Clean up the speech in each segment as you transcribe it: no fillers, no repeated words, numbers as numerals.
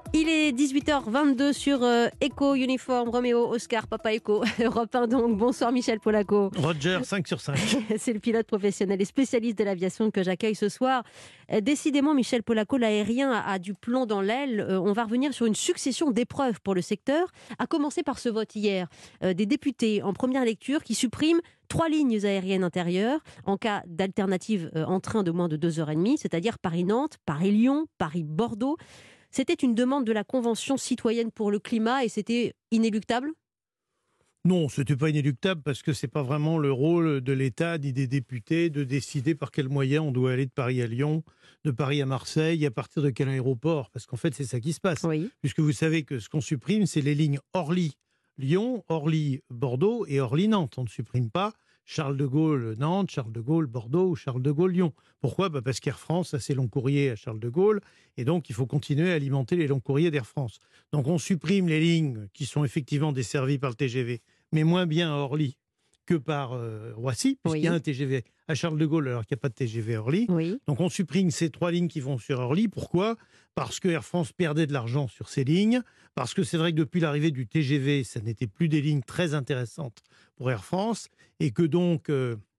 Il est 18h22 sur Echo, Uniforme, Roméo, Oscar, Papa Echo, Europe 1 donc. Bonsoir Michel Polaco. Roger, 5 sur 5. C'est le pilote professionnel et spécialiste de l'aviation que j'accueille ce soir. Décidément, Michel Polaco, l'aérien a du plomb dans l'aile. On va revenir sur une succession d'épreuves pour le secteur, à commencer par ce vote hier des députés en première lecture qui suppriment 3 lignes aériennes intérieures en cas d'alternative en train de moins de 2h30, c'est-à-dire Paris-Nantes, Paris-Lyon, Paris-Bordeaux. C'était une demande de la Convention citoyenne pour le climat et c'était inéluctable ? Non, ce n'était pas inéluctable parce que ce n'est pas vraiment le rôle de l'État ni des députés de décider par quels moyens on doit aller de Paris à Lyon, de Paris à Marseille, à partir de quel aéroport. Parce qu'en fait, c'est ça qui se passe. Oui. Puisque vous savez que ce qu'on supprime, c'est les lignes Orly-Lyon, Orly-Bordeaux et Orly-Nantes. On ne supprime pas Charles de Gaulle-Nantes, Charles de Gaulle-Bordeaux ou Charles de Gaulle-Lyon. Pourquoi ? Parce qu'Air France a ses longs courriers à Charles de Gaulle et donc il faut continuer à alimenter les longs courriers d'Air France. Donc on supprime les lignes qui sont effectivement desservies par le TGV, mais moins bien à Orly que par Roissy, puisqu'il y a un TGV à Charles de Gaulle alors qu'il n'y a pas de TGV à Orly. Oui. Donc on supprime ces 3 lignes qui vont sur Orly. Pourquoi ? Parce que Air France perdait de l'argent sur ces lignes, parce que c'est vrai que depuis l'arrivée du TGV, ça n'était plus des lignes très intéressantes pour Air France, et que donc,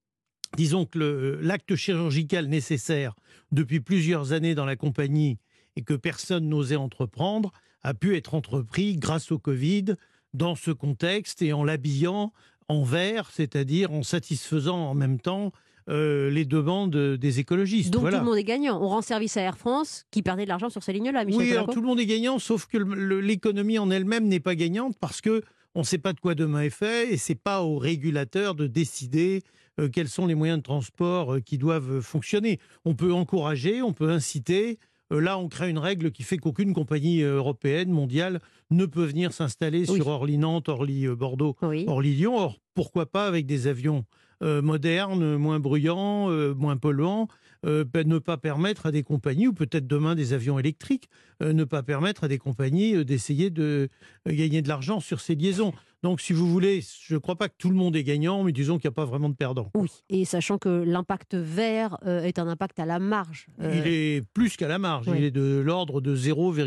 disons que l'acte chirurgical nécessaire depuis plusieurs années dans la compagnie et que personne n'osait entreprendre, a pu être entrepris grâce au Covid dans ce contexte et en l'habillant en vert, c'est-à-dire en satisfaisant en même temps les demandes des écologistes. Donc voilà. tout le monde est gagnant. On rend service à Air France qui perdait de l'argent sur ces lignes-là, Michel Oui, Polaco. alors tout le monde est gagnant, sauf que l'économie en elle-même n'est pas gagnante parce que on ne sait pas de quoi demain est fait et c'est pas aux régulateurs de décider quels sont les moyens de transport qui doivent fonctionner. On peut encourager, on peut inciter. Là, on crée une règle qui fait qu'aucune compagnie européenne, mondiale, ne peut venir s'installer sur Orly-Nantes, Orly-Bordeaux, Oui. Orly-Lyon. Or, pourquoi pas avec des avions modernes, moins bruyants, moins polluants, ne pas permettre à des compagnies, ou peut-être demain des avions électriques, ne pas permettre à des compagnies d'essayer de gagner de l'argent sur ces liaisons. Donc, si vous voulez, je ne crois pas que tout le monde est gagnant, mais disons qu'il n'y a pas vraiment de perdants. Oui, et sachant que l'impact vert est un impact à la marge. Il est plus qu'à la marge, il est de l'ordre de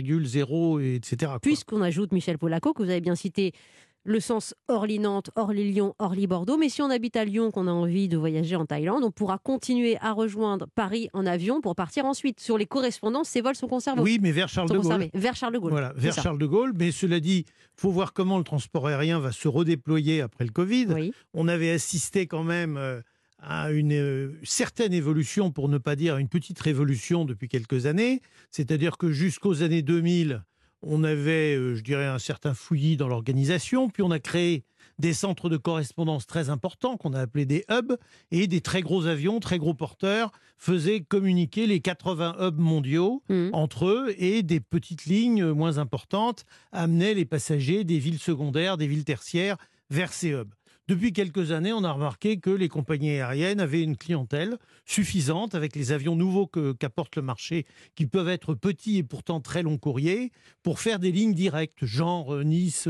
0,0, etc. Puisqu'on ajoute, Michel Polaco, que vous avez bien cité, le sens Orly-Nantes, Orly-Lyon, Orly-Bordeaux. Mais si on habite à Lyon, qu'on a envie de voyager en Thaïlande, on pourra continuer à rejoindre Paris en avion pour partir ensuite. Sur les correspondances, ces vols sont conservés. Oui, mais vers Charles de Gaulle. Vers Charles de Gaulle. Voilà, vers Charles de Gaulle. Mais cela dit, il faut voir comment le transport aérien va se redéployer après le Covid. Oui. On avait assisté quand même à une certaine évolution, pour ne pas dire une petite révolution depuis quelques années. C'est-à-dire que jusqu'aux années 2000, on avait, je dirais, un certain fouillis dans l'organisation, puis on a créé des centres de correspondance très importants qu'on a appelés des hubs, et des très gros avions, très gros porteurs, faisaient communiquer les 80 hubs mondiaux entre eux, et des petites lignes moins importantes amenaient les passagers des villes secondaires, des villes tertiaires vers ces hubs. Depuis quelques années, on a remarqué que les compagnies aériennes avaient une clientèle suffisante avec les avions nouveaux qu'apporte le marché, qui peuvent être petits et pourtant très longs courriers, pour faire des lignes directes, genre Nice,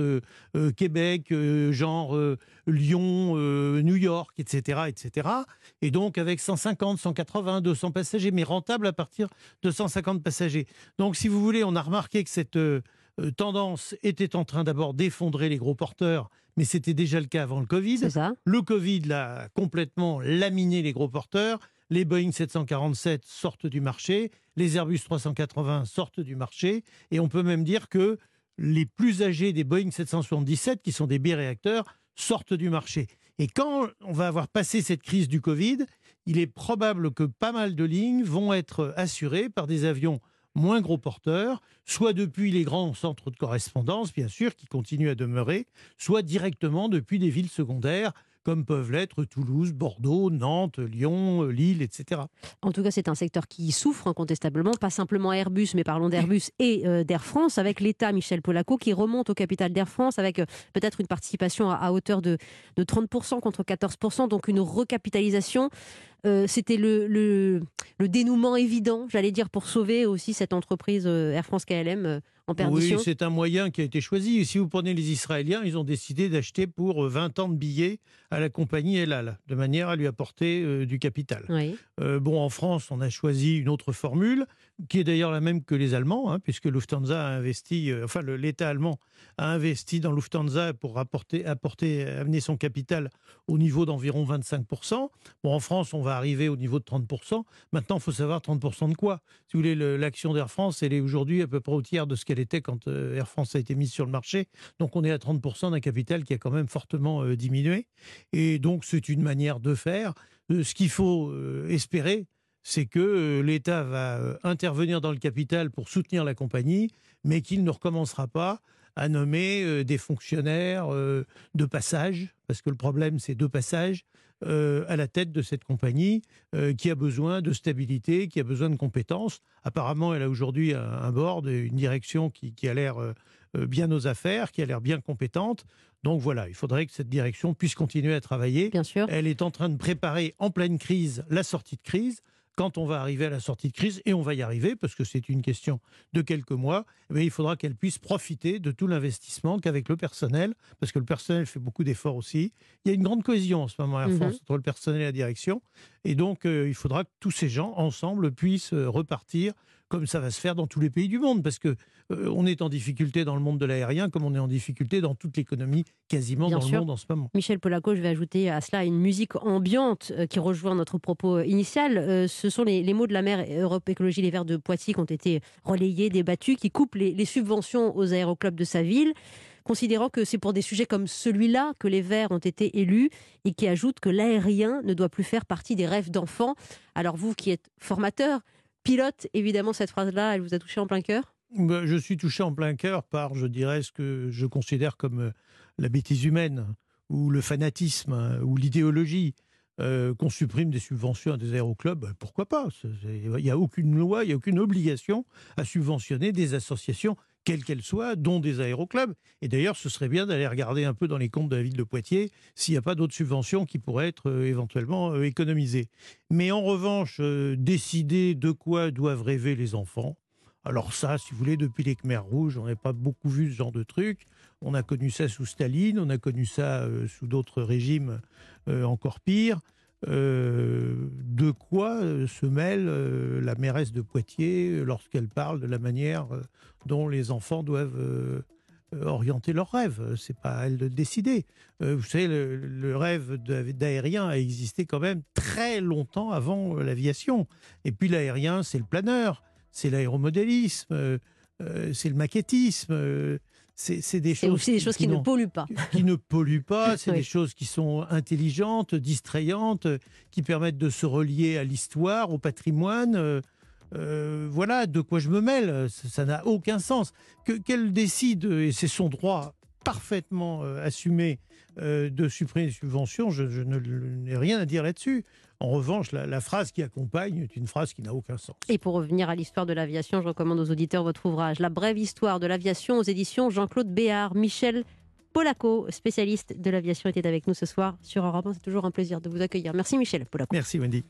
Québec, genre Lyon, New York, etc., etc. Et donc avec 150, 180, 200 passagers, mais rentable à partir de 150 passagers. Donc si vous voulez, on a remarqué que cette tendance était en train d'abord d'effondrer les gros porteurs, mais c'était déjà le cas avant le Covid. C'est ça. Le Covid l'a complètement laminé les gros porteurs. Les Boeing 747 sortent du marché, les Airbus 380 sortent du marché, et on peut même dire que les plus âgés des Boeing 777, qui sont des biréacteurs, sortent du marché. Et quand on va avoir passé cette crise du Covid, il est probable que pas mal de lignes vont être assurées par des avions moins gros porteurs, soit depuis les grands centres de correspondance, bien sûr, qui continuent à demeurer, soit directement depuis des villes secondaires, comme peuvent l'être Toulouse, Bordeaux, Nantes, Lyon, Lille, etc. En tout cas, c'est un secteur qui souffre incontestablement, pas simplement Airbus, mais parlons d'Airbus et d'Air France, avec l'État, Michel Polaco, qui remonte au capital d'Air France, avec peut-être une participation à hauteur de 30% contre 14%, donc une recapitalisation. C'était le dénouement évident, j'allais dire, pour sauver aussi cette entreprise Air France-KLM en perdition. Oui, c'est un moyen qui a été choisi. Si vous prenez les Israéliens, ils ont décidé d'acheter pour 20 ans de billets à la compagnie El Al, de manière à lui apporter du capital. Oui. En France, on a choisi une autre formule, qui est d'ailleurs la même que les Allemands, puisque Lufthansa a investi, l'État allemand a investi dans Lufthansa pour amener son capital au niveau d'environ 25%. En France, on va arriver au niveau de 30%. Maintenant, il faut savoir 30% de quoi. Si vous voulez, l'action d'Air France, elle est aujourd'hui à peu près au tiers de ce qu'elle était quand Air France a été mise sur le marché. Donc, on est à 30% d'un capital qui a quand même fortement diminué. Et donc, c'est une manière de faire. Ce qu'il faut espérer, c'est que l'État va intervenir dans le capital pour soutenir la compagnie, mais qu'il ne recommencera pas à nommer des fonctionnaires de passage, parce que le problème, c'est de passage, à la tête de cette compagnie qui a besoin de stabilité, qui a besoin de compétences. Apparemment, elle a aujourd'hui un board, une direction qui a l'air bien aux affaires, qui a l'air bien compétente. Donc voilà, il faudrait que cette direction puisse continuer à travailler. Bien sûr. Elle est en train de préparer en pleine crise la sortie de crise. Quand on va arriver à la sortie de crise, et on va y arriver parce que c'est une question de quelques mois, il faudra qu'elle puisse profiter de tout l'investissement qu'avec le personnel, parce que le personnel fait beaucoup d'efforts aussi. Il y a une grande cohésion en ce moment à Air France entre le personnel et la direction, et donc il faudra que tous ces gens ensemble puissent repartir comme ça va se faire dans tous les pays du monde, parce que on est en difficulté dans le monde de l'aérien, comme on est en difficulté dans toute l'économie quasiment Bien dans sûr. le monde en ce moment. Michel Polaco, je vais ajouter à cela une musique ambiante qui rejoint notre propos initial. Ce sont les mots de la maire Europe Écologie Les Verts de Poitiers qui ont été relayés, débattus, qui coupent les subventions aux aéroclubs de sa ville, considérant que c'est pour des sujets comme celui-là que les Verts ont été élus, et qui ajoutent que l'aérien ne doit plus faire partie des rêves d'enfants. Alors vous qui êtes formateur, pilote, évidemment cette phrase-là, elle vous a touché en plein cœur ? Je suis touché en plein cœur par, je dirais, ce que je considère comme la bêtise humaine, ou le fanatisme, ou l'idéologie. Qu'on supprime des subventions à des aéroclubs, pourquoi pas ? Il n'y a aucune loi, il n'y a aucune obligation à subventionner des associations, quelles qu'elles soient, dont des aéroclubs. Et d'ailleurs, ce serait bien d'aller regarder un peu dans les comptes de la ville de Poitiers s'il n'y a pas d'autres subventions qui pourraient être éventuellement économisées. Mais en revanche, décider de quoi doivent rêver les enfants, alors ça, si vous voulez, depuis les Khmers rouges, on n'a pas beaucoup vu ce genre de truc. On a connu ça sous Staline, on a connu ça sous d'autres régimes encore pires. De quoi se mêle la mairesse de Poitiers lorsqu'elle parle de la manière dont les enfants doivent orienter leurs rêves. C'est pas à elle de décider. Vous savez, le rêve d'aérien a existé quand même très longtemps avant l'aviation. Et puis l'aérien, c'est le planeur, c'est l'aéromodélisme, c'est le maquettisme. C'est des choses, aussi des choses qui ne polluent pas. Qui ne polluent pas, c'est Oui. des choses qui sont intelligentes, distrayantes, qui permettent de se relier à l'histoire, au patrimoine. Voilà de quoi je me mêle, ça n'a aucun sens. Qu'elle décide, et c'est son droit parfaitement assumé, de supprimer les subventions, je n'ai rien à dire là-dessus. En revanche, la phrase qui accompagne est une phrase qui n'a aucun sens. Et pour revenir à l'histoire de l'aviation, je recommande aux auditeurs votre ouvrage « La brève histoire de l'aviation » aux éditions Jean-Claude Béard. Michel Polaco, spécialiste de l'aviation, était avec nous ce soir sur Europe 1. C'est toujours un plaisir de vous accueillir. Merci Michel Polaco. Merci Wendy.